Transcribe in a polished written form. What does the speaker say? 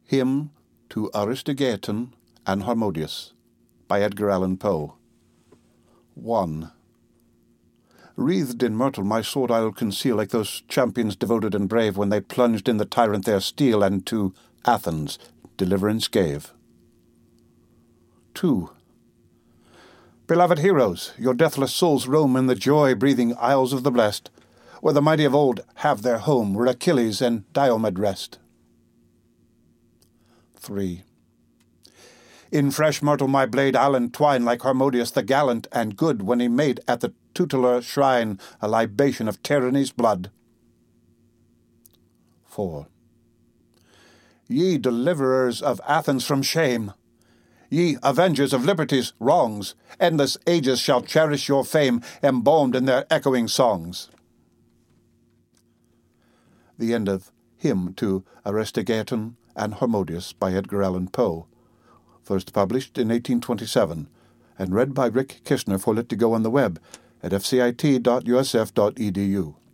Hymn to Aristogeiton and Harmodius by Edgar Allan Poe. 1. Wreathed in myrtle my sword I'll conceal, like those champions devoted and brave, when they plunged in the tyrant their steel, and to Athens deliverance gave. 2. Beloved heroes, your deathless souls roam in the joy-breathing isles of the blest, where the mighty of old have their home, where Achilles and Diomed rest. 3. In fresh myrtle my blade I'll entwine, like Harmodius the gallant and good, when he made at the tutelar shrine a libation of tyranny's blood. 4. Ye deliverers of Athens from shame, ye avengers of liberty's wrongs, endless ages shall cherish your fame, embalmed in their echoing songs. The end of Hymn to Aristogeiton and Harmodius by Edgar Allan Poe, first published in 1827, and read by Rick Kishner for Lit2Go on the web at fcit.usf.edu.